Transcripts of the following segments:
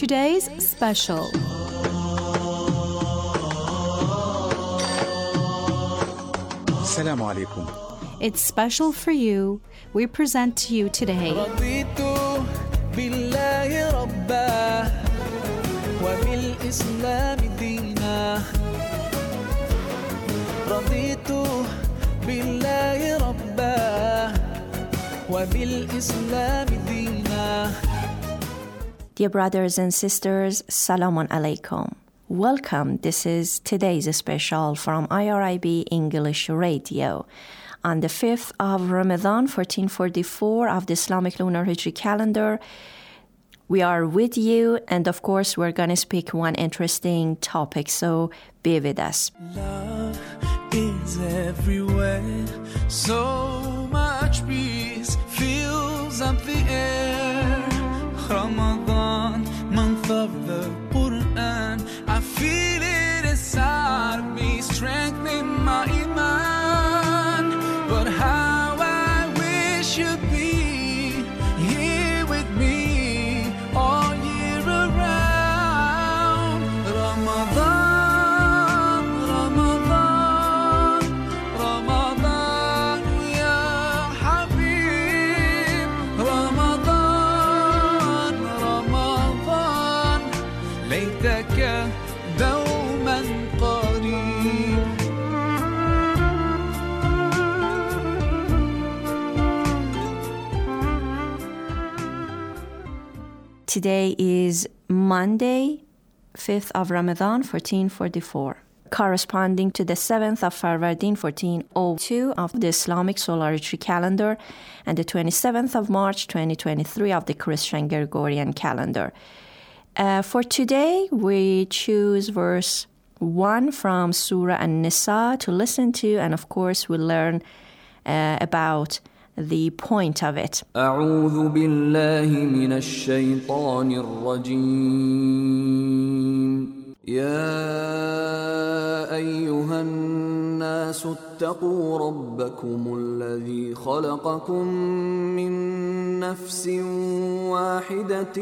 today's special. Assalamu alaikum. It's special for you. We present to you today رضيت بالله ربا وبالإسلام دينا رضيت بالله ربا وبالإسلام دينا. Dear brothers and sisters, Salamun Alaikum. Welcome. This is today's special from IRIB English Radio. On the 5th of Ramadan, 1444 of the Islamic Lunar Hijri calendar, we are with you, and of course, we're going to speak one interesting topic, so be with us. Love is everywhere, so much peace fills up the air. Ramadan, month of the Quran, I feel it inside me, strengthening my iman. But how I wish you'd be here with me all year around. Ramadan, Ramadan, Ramadan, ya Habib. Ramadan, Ramadan, ليتك دوما قريب. Today is Monday, 5th of Ramadan, 1444, corresponding to the 7th of Farvardin, 1402 of the Islamic Solar Hijri calendar and the 27th of March, 2023 of the Christian Gregorian calendar. For today, we choose verse 1 from Surah An-Nisa to listen to, and of course, we'll learn about the point of it. أعوذ بالله من الشيطان الرجيم يا أيها الناس اتقوا ربكم الذي خلقكم من نفس واحدة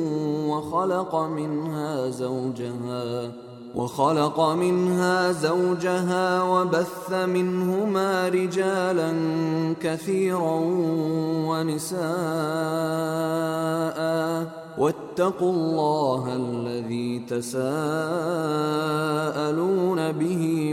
وخلق منها زوجها وبث منهما رجالا كثيرا ونساء واتقوا الله الذي تساءلون به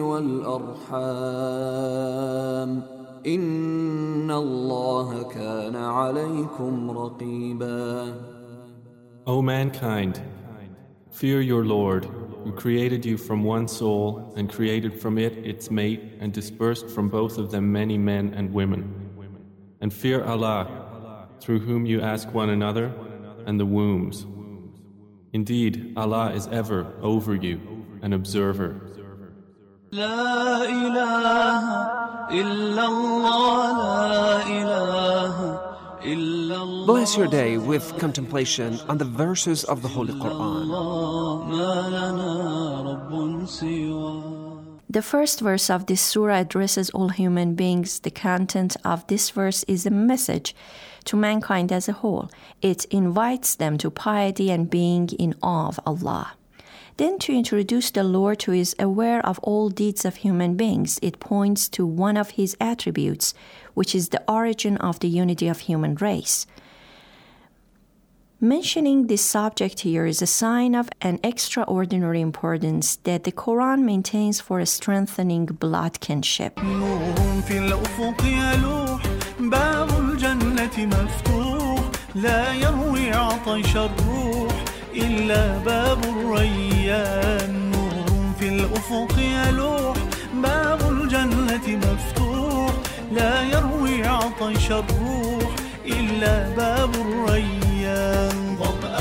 والأرحام إن الله كان عليكم رقيبا. O mankind, fear your Lord, who created you from one soul and created from it its mate and dispersed from both of them many men and women. And fear Allah, through whom you ask one another, and the wombs. Indeed, Allah is ever over you, an observer. لا إله إلا الله لا إله إلا الله. Bless your day with contemplation on the verses of the Holy Quran. ما لنا رب سوى. The first verse of this surah addresses all human beings. The content of this verse is a message to mankind as a whole. It invites them to piety and being in awe of Allah. Then to introduce the Lord who is aware of all deeds of human beings, it points to one of his attributes, which is the origin of the unity of human race. Mentioning this subject here is a sign of an extraordinary importance that the Quran maintains for strengthening blood kinship. نور في الأفق يلوح باب الجنة مفتوح لا يروي عطش الروح إلا باب الريان. نور في الأفق يلوح باب الجنة مفتوح لا يروي عطش الروح إلا باب الريان.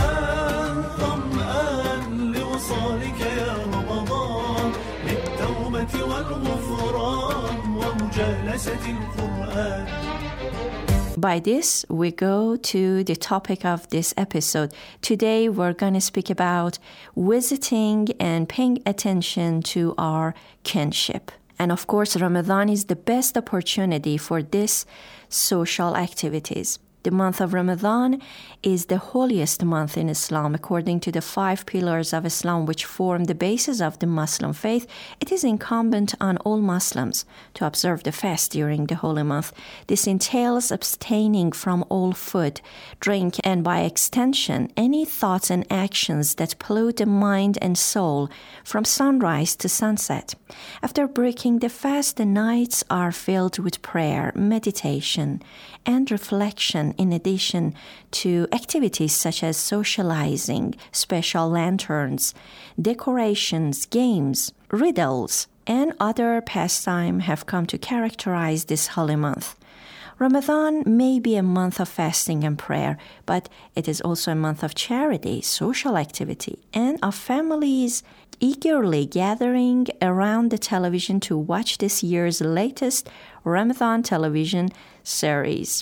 ظمآن لوصالك يا رمضان للتوبة والغفران ومجالسة القرآن. By this, we go to the topic of this episode. Today, we're going to speak about visiting and paying attention to our kinship. And of course, Ramadan is the best opportunity for this social activities. The month of Ramadan is the holiest month in Islam. According to the 5 pillars of Islam, which form the basis of the Muslim faith, it is incumbent on all Muslims to observe the fast during the holy month. This entails abstaining from all food, drink, and by extension, any thoughts and actions that pollute the mind and soul from sunrise to sunset. After breaking the fast, the nights are filled with prayer, meditation, and reflection, in addition to activities such as socializing, special lanterns, decorations, games, riddles, and other pastime have come to characterize this holy month. Ramadan may be a month of fasting and prayer, but it is also a month of charity, social activity, and of families eagerly gathering around the television to watch this year's latest Ramadan television series.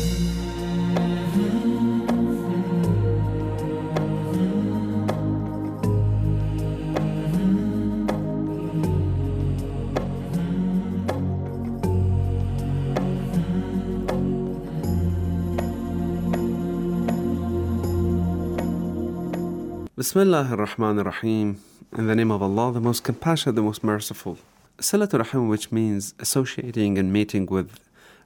Bismillah ar-Rahman ar-Rahim. In the name of Allah, the most compassionate, the most merciful. Salatul Rahim, which means associating and meeting with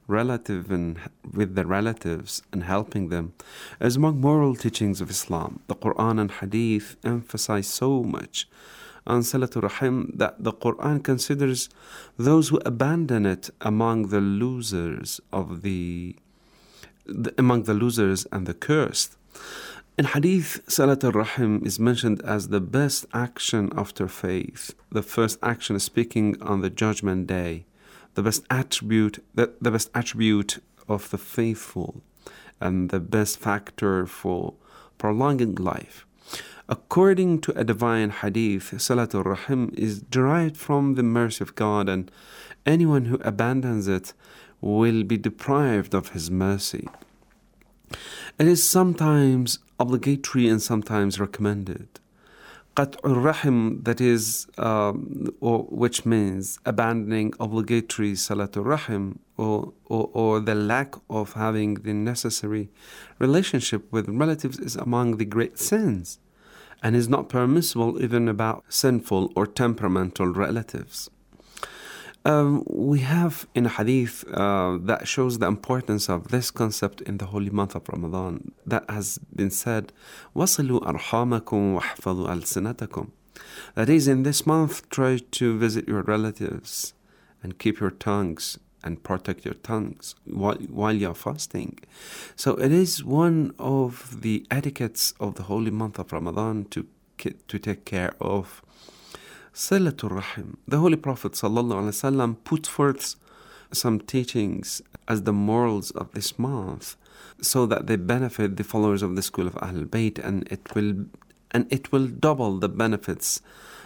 the relatives and helping them, is among moral teachings of Islam. The Quran and Hadith emphasize so much on Salatul Rahim that the Quran considers those who abandon it among the losers and the cursed. In Hadith, Salatul Rahim is mentioned as the best action after faith. The first action is speaking on the Judgment Day, the best attribute of the faithful, and the best factor for prolonging life. According to a divine Hadith, Salatul Rahim is derived from the mercy of God, and anyone who abandons it will be deprived of His mercy. It is sometimes obligatory and sometimes recommended. Qat'ur Rahim, that is, which means abandoning obligatory Salatul Rahim, or the lack of having the necessary relationship with relatives, is among the great sins, and is not permissible even about sinful or temperamental relatives. We have in a hadith that shows the importance of this concept in the holy month of Ramadan, that has been said, وَصِلُوا أَرْحَامَكُمْ وَاحْفَظُوا أَلْسِنَتَكُمْ. That is, in this month, try to visit your relatives and keep your tongues and protect your tongues while you're fasting. So it is one of the etiquettes of the holy month of Ramadan to take care of Salatul Rahim. The Holy Prophet ﷺ put forth some teachings as the morals of this month, so that they benefit the followers of the school of Ahlul Bayt, and it will double the benefits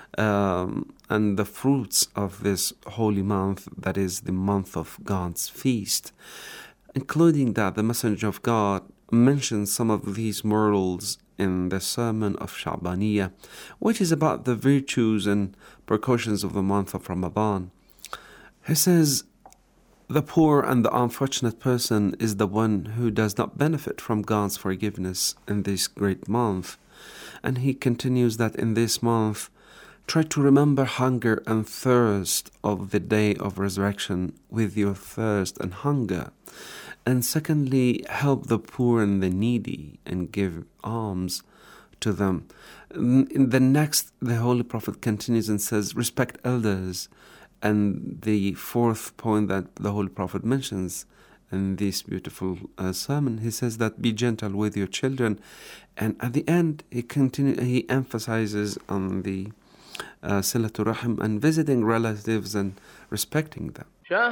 and the fruits of this holy month, that is the month of God's feast. Including that, the Messenger of God mentions some of these morals in the sermon of Sha'baniyah, which is about the virtues and precautions of the month of Ramadan. He says, the poor and the unfortunate person is the one who does not benefit from God's forgiveness in this great month. And he continues that in this month, try to remember hunger and thirst of the day of resurrection with your thirst and hunger. And secondly, help the poor and the needy and give alms to them. In the next, the Holy Prophet continues and says, respect elders. And the fourth point that the Holy Prophet mentions in this beautiful sermon, he says that be gentle with your children. And at the end, he emphasizes on the Salatul Rahim and visiting relatives and respecting them.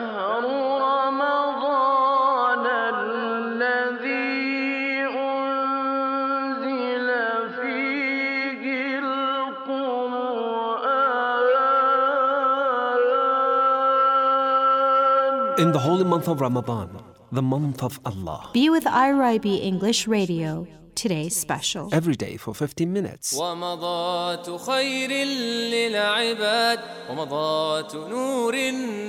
In the holy month of Ramadan, the month of Allah. Be with IRIB English Radio, today's special. Every day for 15 minutes. ومضات خير للعباد ومضات نور للفؤاد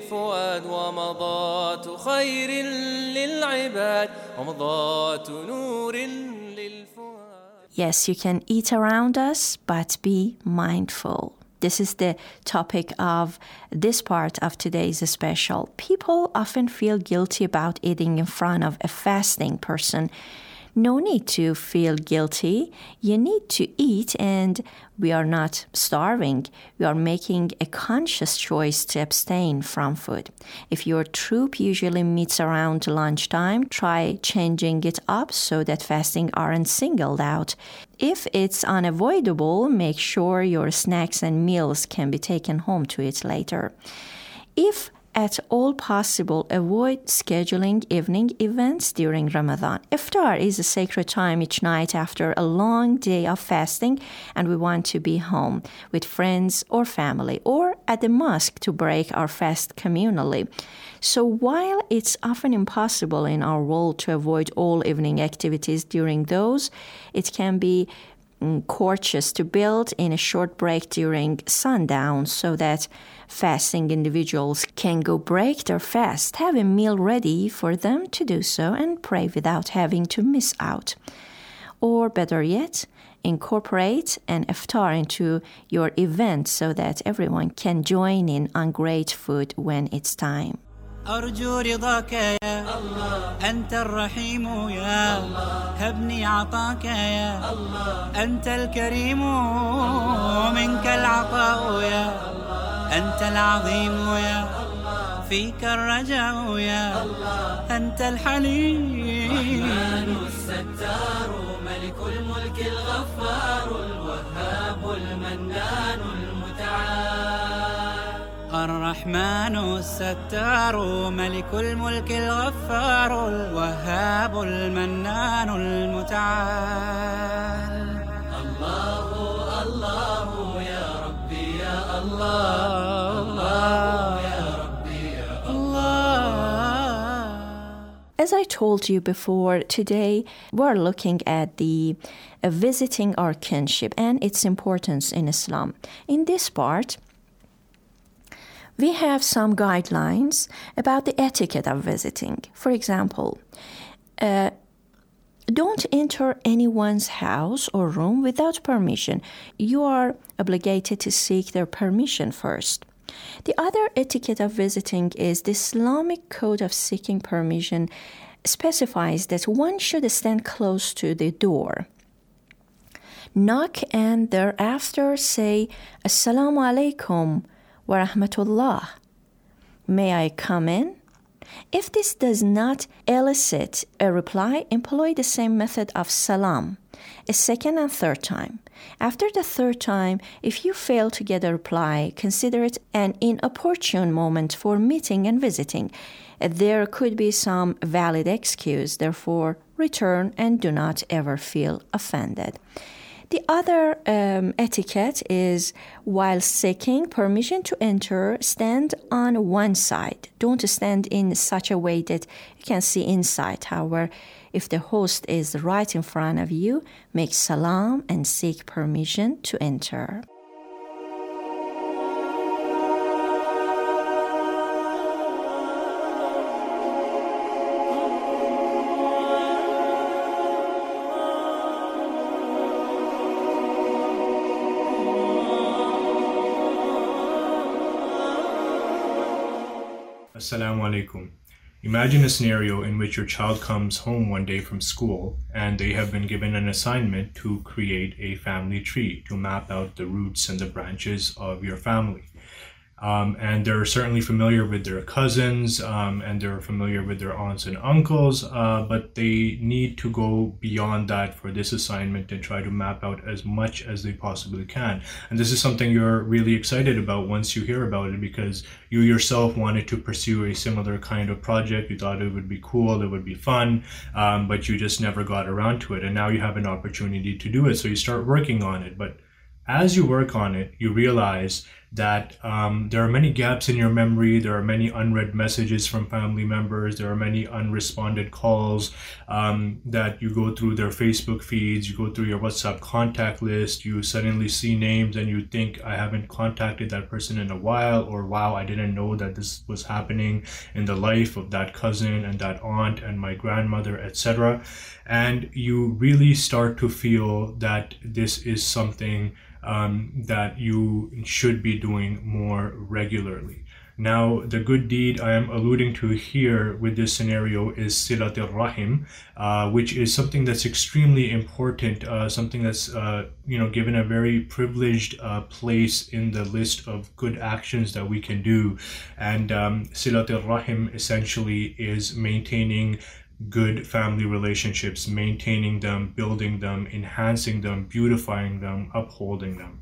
للفؤاد ومضات خير للعباد ومضات نور للفؤاد. Yes, you can eat around us, but be mindful. This is the topic of this part of today's special. People often feel guilty about eating in front of a fasting person. No need to feel guilty. You need to eat, and we are not starving. We are making a conscious choice to abstain from food. If your troop usually meets around lunchtime, try changing it up so that fasting aren't singled out. If it's unavoidable, make sure your snacks and meals can be taken home to eat later. If at all possible, avoid scheduling evening events during Ramadan. Iftar is a sacred time each night after a long day of fasting, and we want to be home with friends or family or at the mosque to break our fast communally. So while it's often impossible in our world to avoid all evening activities during those, it can be courteous to build in a short break during sundown so that fasting individuals can go break their fast, have a meal ready for them to do so, and pray without having to miss out. Or better yet, incorporate an iftar into your event so that everyone can join in on great food when it's time. أرجو رضاك يا الله أنت الرحيم يا الله هبني عطاك يا الله أنت الكريم منك العطاء يا الله أنت العظيم يا الله فيك الرجاء يا الله أنت الحليم الرحمن الستار ملك الملك الغفار الوهاب المنان المتعال الرحمن الستار ملك الملك الغفار الوهاب المنان المتعال الله الله يا ربي يا الله الله يا ربي يا الله. As I told you before, today we're looking at the visiting our kinship and its importance in Islam. In this part, we have some guidelines about the etiquette of visiting. For example, don't enter anyone's house or room without permission. You are obligated to seek their permission first. The other etiquette of visiting is the Islamic code of seeking permission specifies that one should stand close to the door, knock, and thereafter say, Assalamu alaikum wa rahmatullah. May I come in? If this does not elicit a reply, employ the same method of salam, a second and third time. After the third time, if you fail to get a reply, consider it an inopportune moment for meeting and visiting. There could be some valid excuse, therefore return and do not ever feel offended. The other etiquette is, while seeking permission to enter, stand on one side. Don't stand in such a way that you can see inside. However, if the host is right in front of you, make salam and seek permission to enter. Assalamu alaikum. Imagine a scenario in which your child comes home one day from school and they have been given an assignment to create a family tree to map out the roots and the branches of your family. And they're certainly familiar with their cousins and they're familiar with their aunts and uncles, but they need to go beyond that for this assignment and try to map out as much as they possibly can. And this is something you're really excited about once you hear about it, because you yourself wanted to pursue a similar kind of project. You thought it would be cool, it would be fun, but you just never got around to it. And now you have an opportunity to do it, so you start working on it. But as you work on it, you realize that there are many gaps in your memory, there are many unread messages from family members, there are many unresponded calls, that you go through their Facebook feeds, you go through your WhatsApp contact list, you suddenly see names and you think, I haven't contacted that person in a while, or wow, I didn't know that this was happening in the life of that cousin and that aunt and my grandmother, etc. And you really start to feel that this is something that you should be doing more regularly. Now, the good deed I am alluding to here with this scenario is Silat al-Rahim, which is something that's extremely important, something that's given a very privileged place in the list of good actions that we can do. And Silat al-Rahim essentially is maintaining good family relationships, maintaining them, building them, enhancing them, beautifying them, upholding them.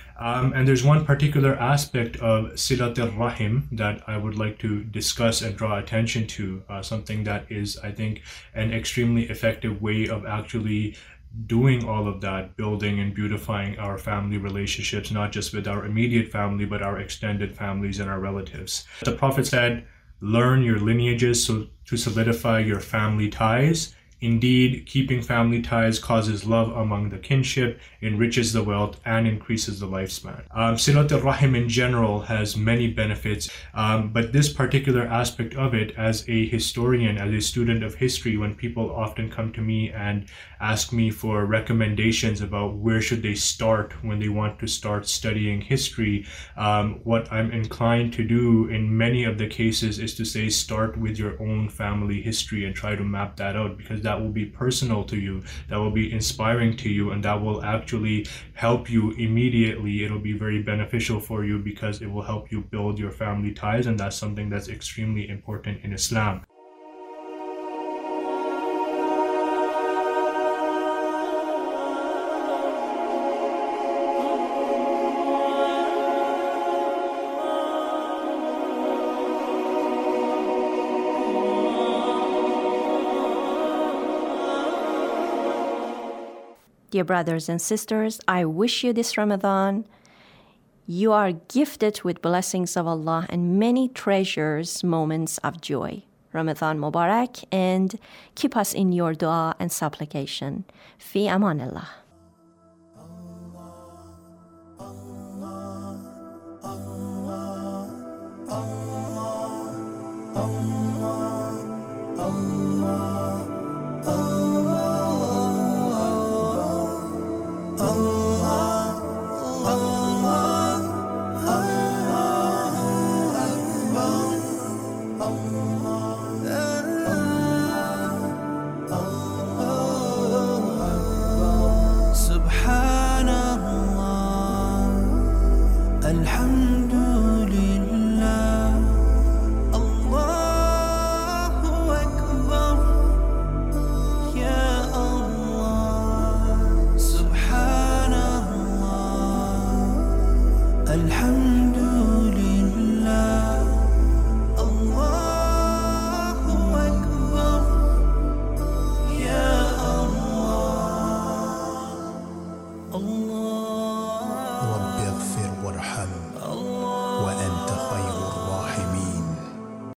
And there's one particular aspect of Silat al-Rahim that I would like to discuss and draw attention to, something that is, I think, an extremely effective way of actually doing all of that, building and beautifying our family relationships, not just with our immediate family, but our extended families and our relatives. The Prophet said, learn your lineages so to solidify your family ties. Indeed, keeping family ties causes love among the kinship, enriches the wealth, and increases the lifespan. Silat al-Rahim in general has many benefits, but this particular aspect of it, as a historian, as a student of history, when people often come to me and ask me for recommendations about where should they start when they want to start studying history, what I'm inclined to do in many of the cases is to say start with your own family history and try to map that out, because that will be personal to you, that will be inspiring to you, and that will actually help you immediately. It'll be very beneficial for you because it will help you build your family ties, and that's something that's extremely important in Islam. Dear brothers and sisters, I wish you this Ramadan. You are gifted with blessings of Allah and many treasures, moments of joy. Ramadan Mubarak, and keep us in your dua and supplication. Fi amanillah. Allah